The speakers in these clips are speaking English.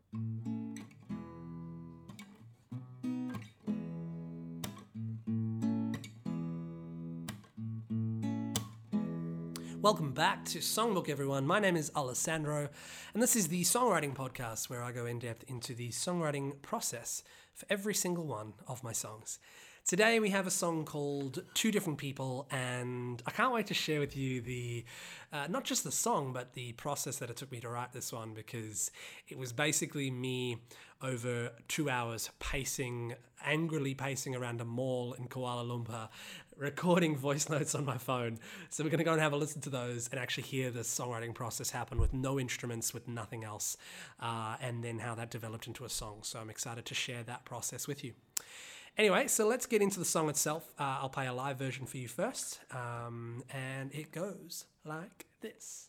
Welcome back to Songbook, everyone. My name is Alessandro, and this is the songwriting podcast where I go in depth into the songwriting process for every single one of my songs. Today we have a song called Two Different People, and I can't wait to share with you the not just the song, but the process that it took me to write this one, because it was basically me over 2 hours angrily pacing around a mall in Kuala Lumpur, recording voice notes on my phone. So we're going to go and have a listen to those and actually hear the songwriting process happen with no instruments, with nothing else, and then how that developed into a song. So I'm excited to share that process with you. Anyway, so let's get into the song itself. I'll play a live version for you first, and it goes like this.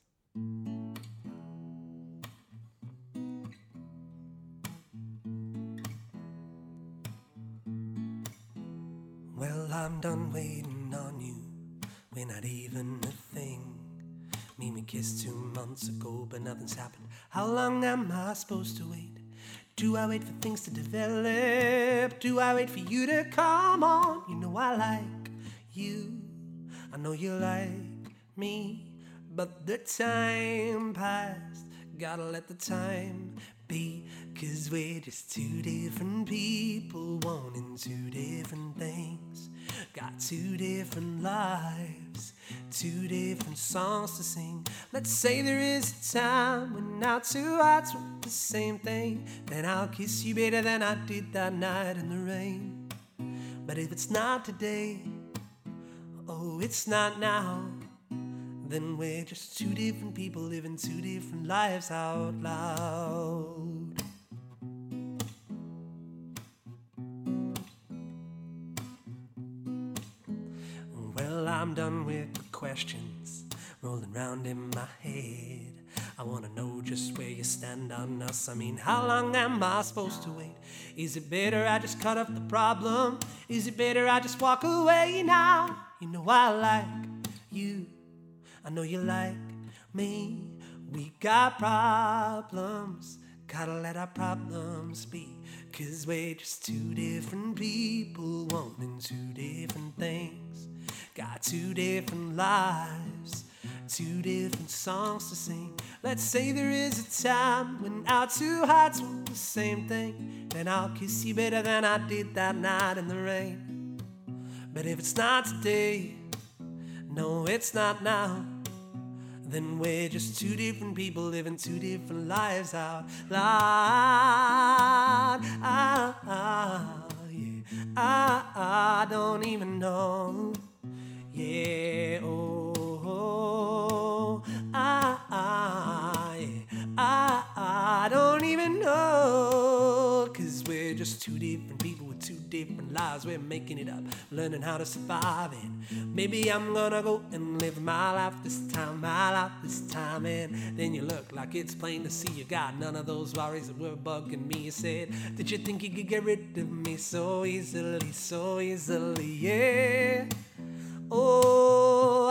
Well, I'm done waiting on you. We're not even a thing. We kissed 2 months ago, but nothing's happened. How long am I supposed to wait? Do I wait for things to develop? Do I wait for you to come on? You know I like you, I know you like me, but the time passed. Gotta let the time be, 'cause we're just two different people wanting two different things. Got two different lives, two different songs to sing. Let's say there is a time when our two hearts want the same thing. Then I'll kiss you better than I did that night in the rain. But if it's not today, oh, it's not now, then we're just two different people living two different lives out loud. Well, I'm done with the questions rolling round in my head. I wanna know just where you stand on us. I mean, how long am I supposed to wait? Is it better I just cut off the problem? Is it better I just walk away now? You know I like you, I know you like me. We got problems, gotta let our problems be, 'cause we're just two different people wanting two different things. Got two different lives, two different songs to sing. Let's say there is a time when our two hearts want the same thing. Then I'll kiss you better than I did that night in the rain. But if it's not today, no, it's not now, then we're just two different people living two different lives out loud. Yeah. I don't even know. Yeah, I don't even know, 'cause we're just two different people with two different lives. We're making it up, learning how to survive it. Maybe I'm gonna go and live my life this time, and then you look like it's plain to see you got none of those worries that were bugging me. You said, did you think you could get rid of me so easily, yeah? Oh,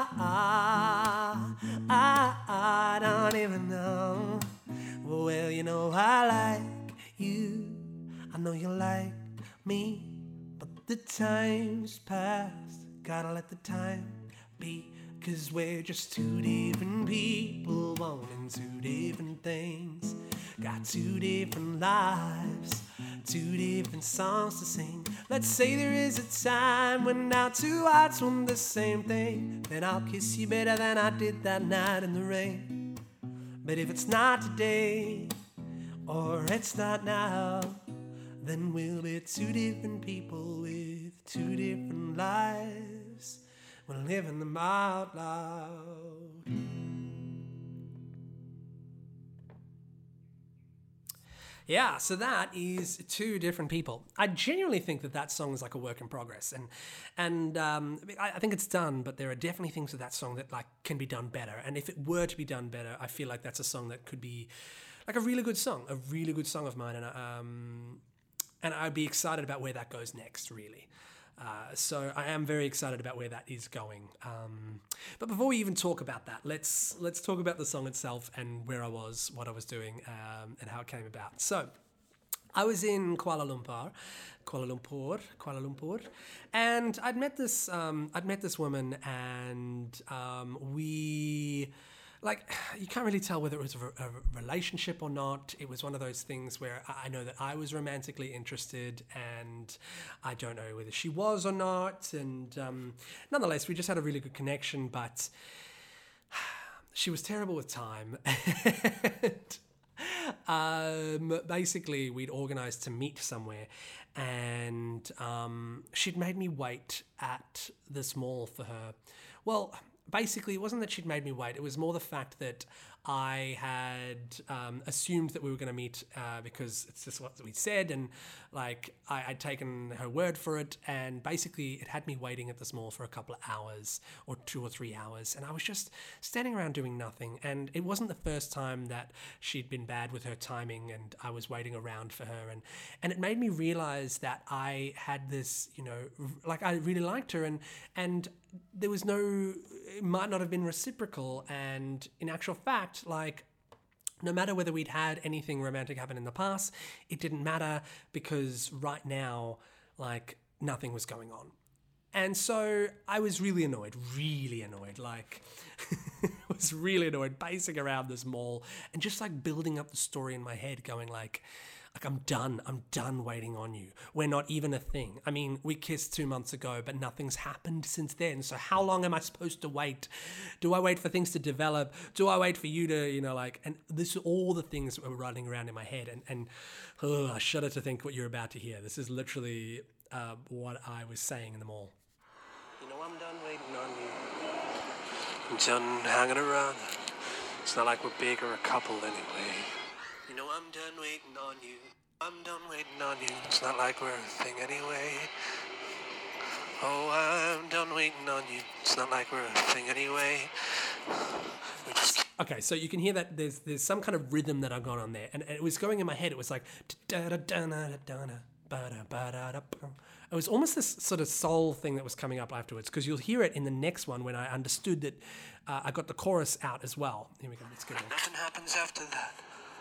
I don't even know. Well, you know I like you, I know you like me, but the time's passed. Gotta let the time be, 'cause we're just two different people wanting two different things. Got two different lives, two different songs to sing. Let's say there is a time when our two hearts want the same thing. Then I'll kiss you better than I did that night in the rain. But if it's not today, or it's not now, then we'll be two different people with two different lives. We're living them out loud. Yeah, so that is Two Different People. I genuinely think that song is like a work in progress, and I think it's done, but there are definitely things with that song that like can be done better. And if it were to be done better, I feel like that's a song that could be like a really good song of mine, and I'd be excited about where that goes next, really. So I am very excited about where that is going. But before we even talk about that, let's talk about the song itself and where I was, what I was doing, and how it came about. So I was in Kuala Lumpur, and I'd met this woman, and we. Like, you can't really tell whether it was a relationship or not. It was one of those things where I know that I was romantically interested, and I don't know whether she was or not. And nonetheless, we just had a really good connection, but she was terrible with time. Basically, we'd organised to meet somewhere, and she'd made me wait at this mall for her. Well, basically, it wasn't that she'd made me wait. It was more the fact that I had assumed that we were going to meet because it's just what we said, and like I'd taken her word for it, and basically it had me waiting at this mall for a couple of hours or 2 or 3 hours, and I was just standing around doing nothing. And it wasn't the first time that she'd been bad with her timing, and I was waiting around for her, and it made me realize that I had this, like I really liked her, and there was it might not have been reciprocal, and in actual fact, like, no matter whether we'd had anything romantic happen in the past, it didn't matter, because right now, like, nothing was going on. And so I was really annoyed, like, I was really annoyed, pacing around this mall and just like building up the story in my head, going like I'm done waiting on you. We're not even a thing. I mean, we kissed 2 months ago, but nothing's happened since then. So how long am I supposed to wait? Do I wait for things to develop? Do I wait for you to, and this is all the things that were running around in my head. And I shudder to think what you're about to hear. This is literally what I was saying in the mall. I'm done waiting on you. I'm done hanging around. It's not like we're big or a couple anyway. I'm done waiting on you. I'm done waiting on you. It's not like we're a thing anyway. Oh, I'm done waiting on you. It's not like we're a thing anyway. Okay, so you can hear that there's some kind of rhythm that I've got on there, and it was going in my head. It was like it was almost this sort of soul thing that was coming up afterwards, because you'll hear it in the next one when I understood that I got the chorus out as well. Here we go. Let's get it. Nothing happens after that.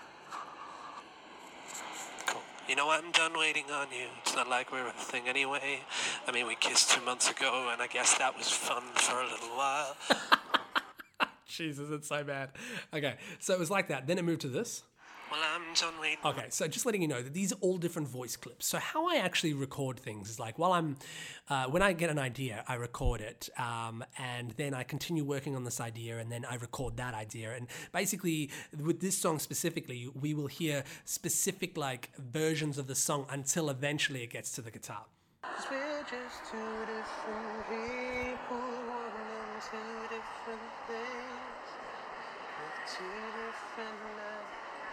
I'm done waiting on you. It's not like we're a thing anyway. I mean, we kissed 2 months ago, and I guess that was fun for a little while. Jesus, it's so bad. Okay, so it was like that. Then it moved to this. Well, I'm done waiting. Okay, so just letting you know that these are all different voice clips. So how I actually record things is like, when I get an idea, I record it, and then I continue working on this idea, and then I record that idea. And basically, with this song specifically, we will hear specific like versions of the song until eventually it gets to the guitar. 'Cause we're just two different people, wanting two different things, with two different lives.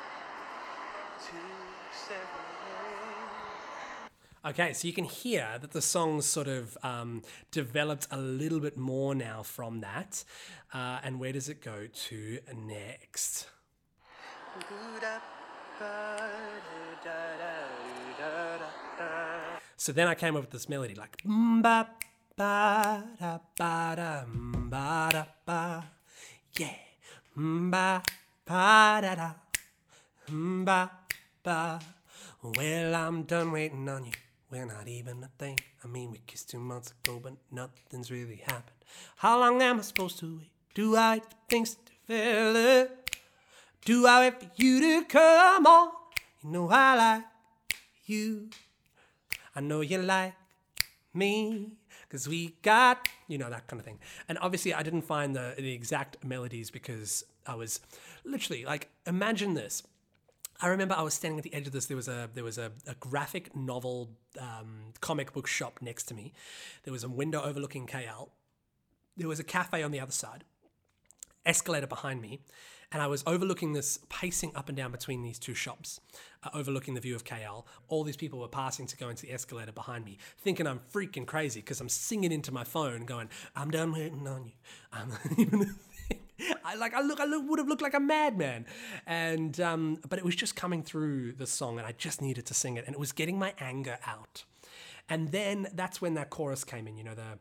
Okay, so you can hear that the song sort of developed a little bit more now from that. And where does it go to next? So then I came up with this melody like ba ba da ba da ba da ba, yeah, ba ba da da ba ba. Well, I'm done waiting on you. We're not even a thing. I mean, we kissed 2 months ago, but nothing's really happened. How long am I supposed to wait? Do I wait for things to develop? Do I wait for you to come on? You know I like you. I know you like me. Because we got, that kind of thing. And obviously I didn't find the exact melodies because I was literally like, imagine this. I remember I was standing at the edge of this. There was a graphic novel comic book shop next to me. There was a window overlooking KL. There was a cafe on the other side, escalator behind me, and I was overlooking this, pacing up and down between these two shops, overlooking the view of KL. All these people were passing to go into the escalator behind me, thinking I'm freaking crazy because I'm singing into my phone, going, "I'm done waiting on you." I'm not even a thing. I would have looked like a madman, and but it was just coming through the song, and I just needed to sing it, and it was getting my anger out. And then that's when that chorus came in, you know, the...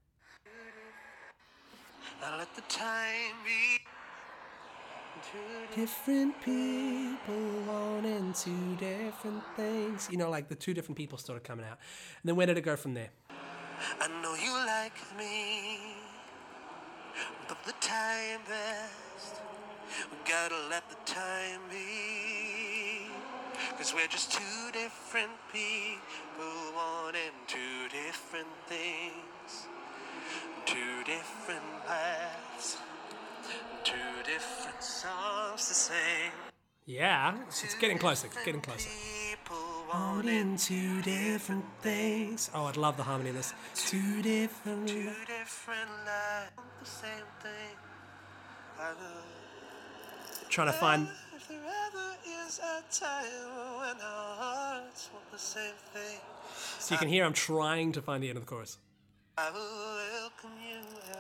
I let the time be. Two different people wanting two different things. You know, like the two different people started coming out. And then where did it go from there? I know you like me, but the time passed. We gotta let the time be. 'Cause we're just two different people wanting two different things. Two different paths. Two different songs to sing. Yeah, it's getting closer, it's getting closer. People wanting two different things. Oh, I'd love the harmony of this. Two different lives. The same thing. Trying to find... If there ever is a time when our hearts want the same thing, So you can hear I'm trying to find the end of the chorus. I will welcome you.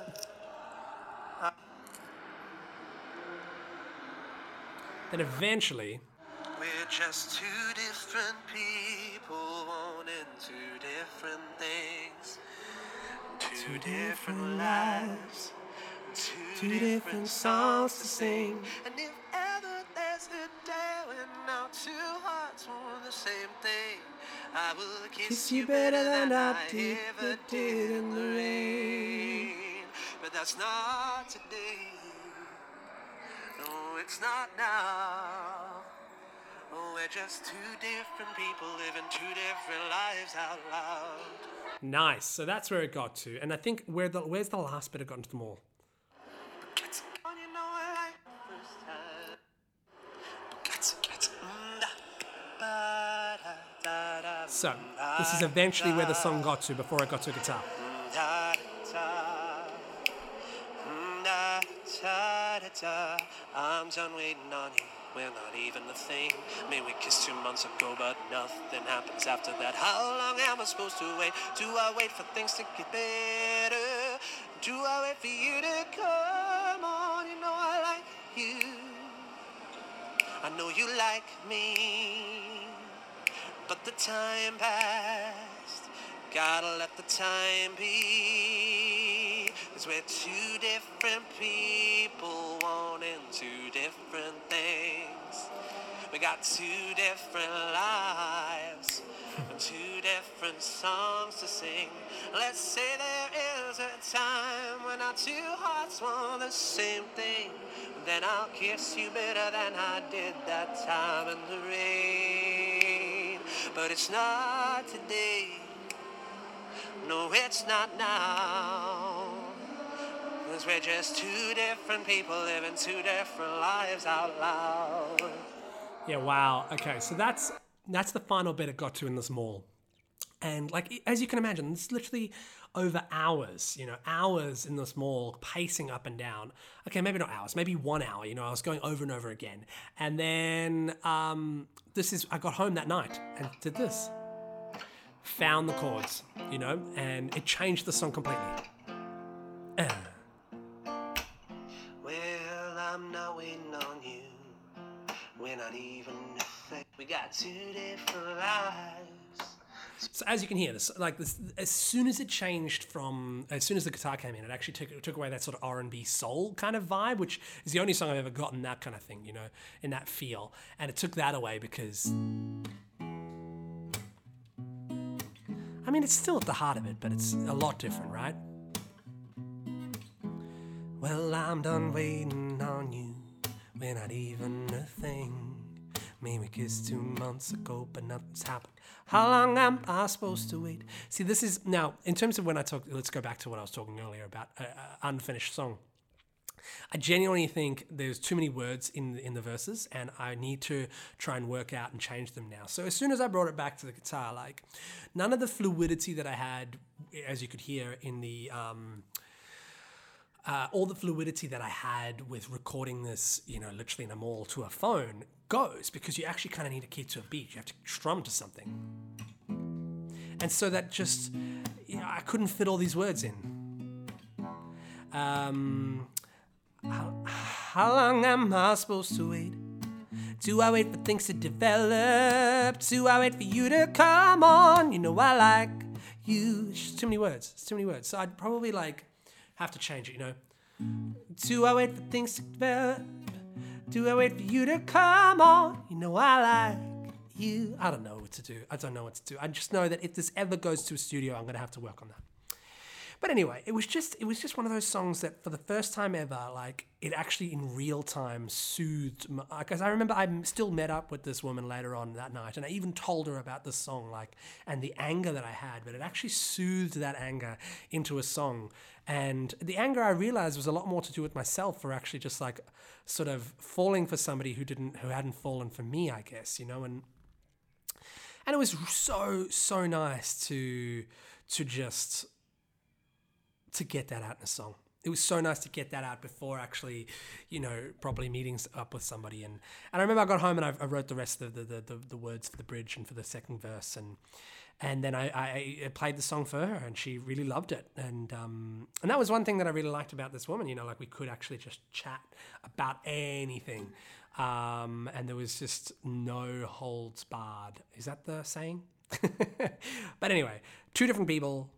Then eventually... We're just two different people wanting two different things. Two different lives. Two different songs to sing. And if ever there's a day when our two hearts want the same thing, I will kiss you better than I ever did in the rain. But that's not today. No, it's not now. Oh, we're just two different people living two different lives out loud. Nice. So that's where it got to. And I think where's the last bit it got into the mall? So this is eventually where the song got to before it got to a guitar. I'm done waiting on you. We're not even a thing. Maybe we kissed 2 months ago, but nothing happens after that. How long am I supposed to wait? Do I wait for things to get better? Do I wait for you to come on? You know I like you. I know you like me. But the time passed. Gotta let the time be. 'Cause we're two different people wanting two different things. We got two different lives and two different songs to sing. Let's say there is a time when our two hearts want the same thing. Then I'll kiss you better than I did that time in the rain. But it's not today. No, it's not now. 'Cause we're just two different people living two different lives out loud. Yeah, wow. Okay, so that's the final bit it got to in this mall. And like, as you can imagine, it's literally over hours, hours in this mall, pacing up and down. Okay, maybe not hours, maybe 1 hour, I was going over and over again. And then I got home that night and did this. Found the chords, and it changed the song completely. Well, I'm not waiting on you. We're not even a thing. We got two different lives. So as you can hear, this, as soon as the guitar came in, it actually took away that sort of R&B soul kind of vibe, which is the only song I've ever gotten that kind of thing, in that feel. And it took that away because, I mean, it's still at the heart of it, but it's a lot different, right? Well, I'm done waiting on you. We're not even a thing. Maybe we kissed 2 months ago, but nothing's happened. How long am I supposed to wait? See, this is, now, in terms of when I talk, let's go back to what I was talking earlier about an unfinished song. I genuinely think there's too many words in the verses, and I need to try and work out and change them now. So as soon as I brought it back to the guitar, none of the fluidity that I had, as you could hear in the... all the fluidity that I had with recording this, literally in a mall to a phone goes, because you actually kind of need to keep to a beat. You have to strum to something. And so that just, I couldn't fit all these words in. How long am I supposed to wait? Do I wait for things to develop? Do I wait for you to come on? I like you. It's just too many words. It's too many words. So I'd probably like have to change it, you know. Do I wait for things to develop? Do I wait for you to come on? You know I like you. I don't know what to do. I don't know what to do. I just know that if this ever goes to a studio, I'm going to have to work on that. But anyway, it was just one of those songs that for the first time ever, like it actually in real time soothed. Because I remember I still met up with this woman later on that night, and I even told her about this song, like, and the anger that I had, but it actually soothed that anger into a song. And the anger I realized was a lot more to do with myself for actually just like sort of falling for somebody who hadn't fallen for me, I guess, you know, and it was so nice to get that out in a song. It was so nice to get that out before actually, you know, properly meeting up with somebody. And I remember I got home and I wrote the rest of the words for the bridge and for the second verse. And then I played the song for her and she really loved it. And that was one thing that I really liked about this woman, you know, like we could actually just chat about anything. And there was just no holds barred. Is that the saying? But anyway, two different people.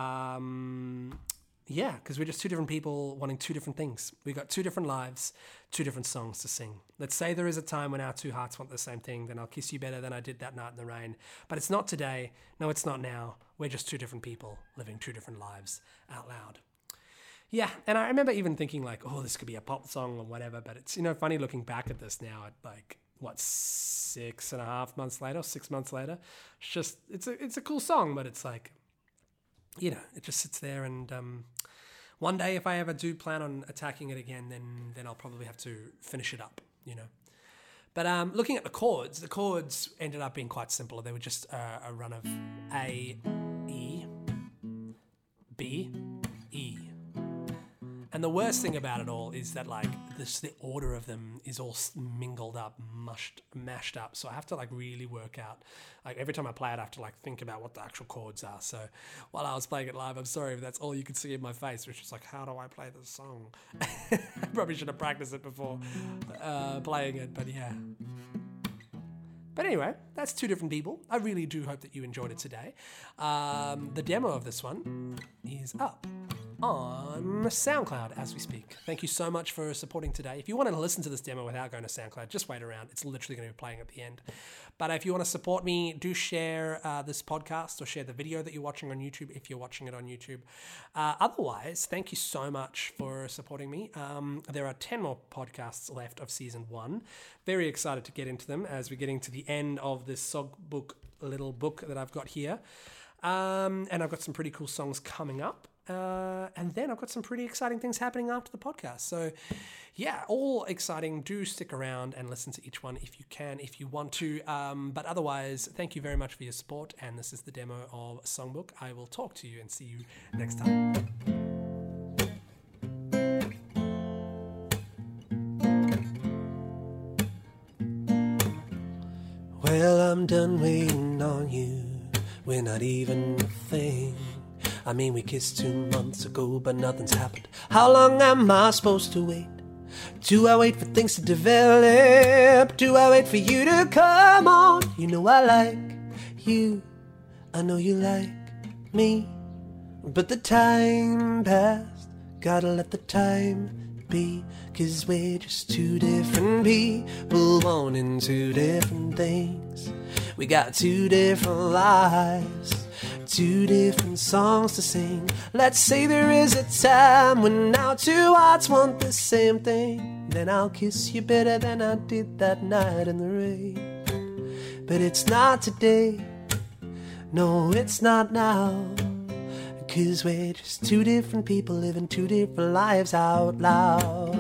Yeah, because we're just two different people wanting two different things. We got two different lives, two different songs to sing. Let's say there is a time when our two hearts want the same thing, then I'll kiss you better than I did that night in the rain. But it's not today. No, it's not now. We're just two different people living two different lives out loud. Yeah, and I remember even thinking like, oh, this could be a pop song or whatever. But it's, you know, funny looking back at this now at like, what, 6.5 months later, 6 months later. It's just, it's a cool song, but it's like, you know, it just sits there and one day if I ever do plan on attacking it again, then I'll probably have to finish it up, you know. But looking at the chords ended up being quite simple. They were just a run of A, E, B, E. And the worst thing about it all is that like the order of them is all mingled up, mashed up. So I have to like really work out. Like every time I play it, I have to like think about what the actual chords are. So while I was playing it live, I'm sorry if that's all you could see in my face, which is like, how do I play this song? I probably should have practiced it before playing it, but yeah. But anyway, that's two different people. I really do hope that you enjoyed it today. The demo of this one is up on SoundCloud as we speak. Thank you so much for supporting today. If you want to listen to this demo without going to SoundCloud, just wait around. It's literally going to be playing at the end. But if you want to support me, do share this podcast or share the video that you're watching on YouTube if you're watching it on YouTube. Otherwise, thank you so much for supporting me. There are 10 more podcasts left of season 1. Very excited to get into them as we're getting to the end of this songbook, little book that I've got here. And I've got some pretty cool songs coming up. And then I've got some pretty exciting things happening after the podcast. So yeah, all exciting. Do stick around and listen to each one if you can, if you want to. But otherwise, thank you very much for your support. And this is the demo of Songbook. I will talk to you and see you next time. Well, I'm done waiting on you. We're not even a thing. I mean, we kissed 2 months ago, but nothing's happened. How long am I supposed to wait? Do I wait for things to develop? Do I wait for you to come on? You know I like you. I know you like me. But the time passed. Gotta let the time be. 'Cause we're just two different people wanting two different things. We got two different lives, two different songs to sing. Let's say there is a time when our two hearts want the same thing. Then I'll kiss you better than I did that night in the rain. But it's not today, no, it's not now. 'Cause we're just two different people living two different lives out loud.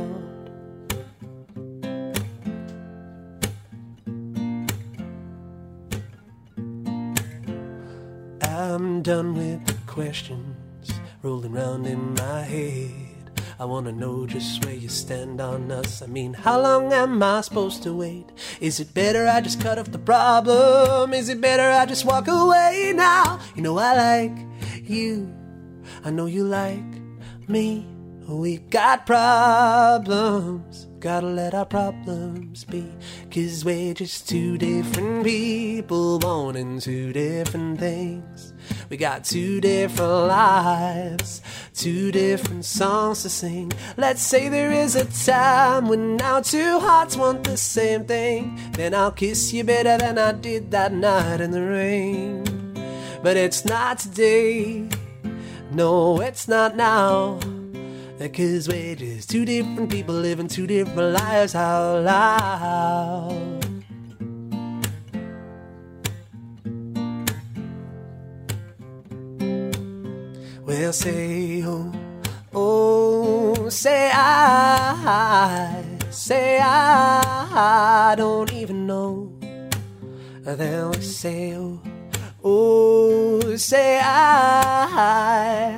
I'm done with the questions rolling round in my head. I wanna know just where you stand on us. I mean, how long am I supposed to wait? Is it better I just cut off the problem? Is it better I just walk away now? You know I like you. I know you like me. We've got problems. Gotta let our problems be. 'Cause we're just two different people wanting two different things. We got two different lives, two different songs to sing. Let's say there is a time when our two hearts want the same thing. Then I'll kiss you better than I did that night in the rain. But it's not today, no, it's not now. 'Cause we're just two different people living two different lives out loud. Well, say oh, oh, say I don't even know. Then we say oh, oh, say I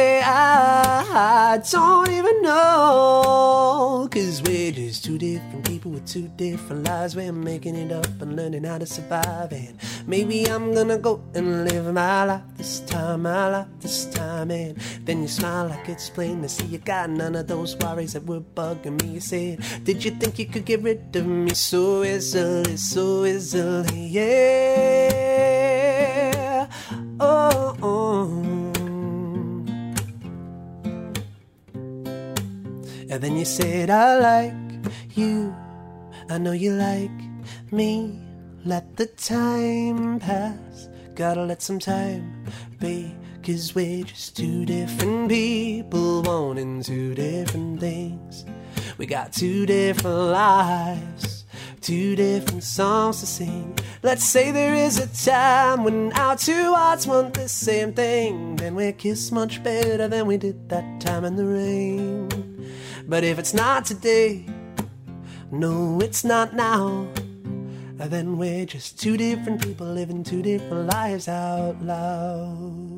don't even know. 'Cause we're just two different people with two different lives. We're making it up and learning how to survive. And maybe I'm gonna go and live my life this time, And then you smile like it's plain to see you got none of those worries that were bugging me. You said, did you think you could get rid of me so easily, yeah. Oh, oh. And then you said, I like you, I know you like me. Let the time pass, gotta let some time be. 'Cause we're just two different people wanting two different things. We got two different lives, two different songs to sing. Let's say there is a time when our two hearts want the same thing. Then we kiss much better than we did that time in the rain. But if it's not today, no, it's not now. Then we're just two different people living two different lives out loud.